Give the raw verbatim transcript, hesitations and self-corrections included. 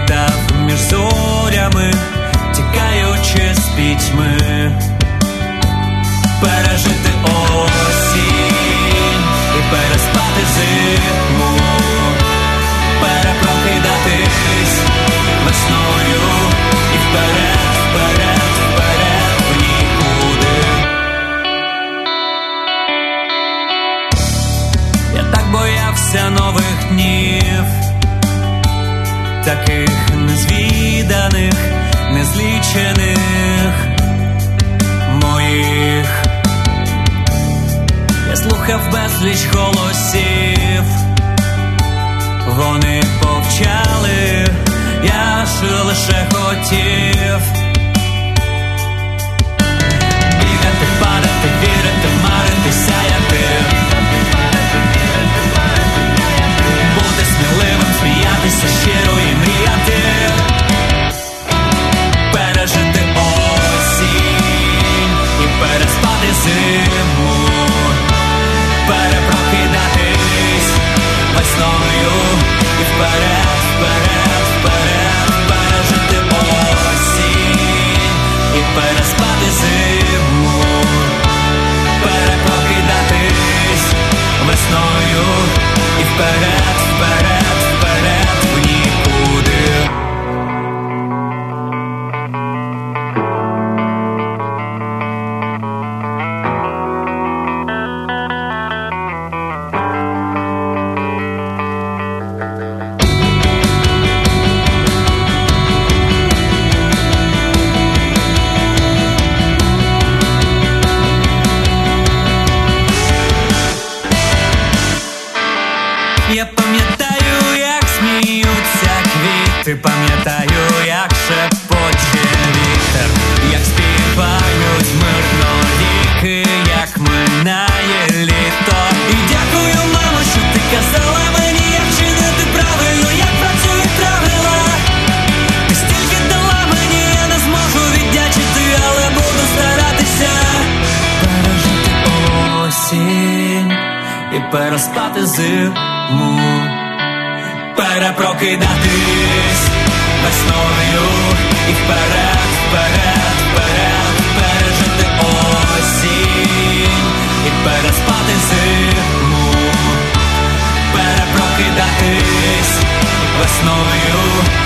літав між зорями, тікаючи з пітьми. Пережити осінь і переспати зиму, перепрокидатись весною і вперед, вперед, вперед в нікуди. Я так боявся нових днів, таких незвіданих, незлічених моїх. Я слухав безліч голосів, вони повчали, я ж лише хотів бігати, падати, вірити, марити, сяяти, бути сміливим, сміятися щиро і мріяти, пережити осінь і переспати зиму, перепрокидатись весною і вперед, вперед, вперед, пережити осінь і переспати зиму, перепрокидатись весною і вперед, вперед, вперед в нікуди. Я пам'ятаю, як сміються квіти, пам'ятаю, як шепоче вітер, як співають мирно ріки, як минає літо. І дякую, мамо, що ти казала мені, як чинити правильно, як працюють правила. Ти стільки дала мені, я не зможу віддячити, але буду старатися пережити осінь і переспати зиму, перепрокидатись весною і вперед, вперед, вперед, пережити осінь і переспати зиму, перепрокидатись весною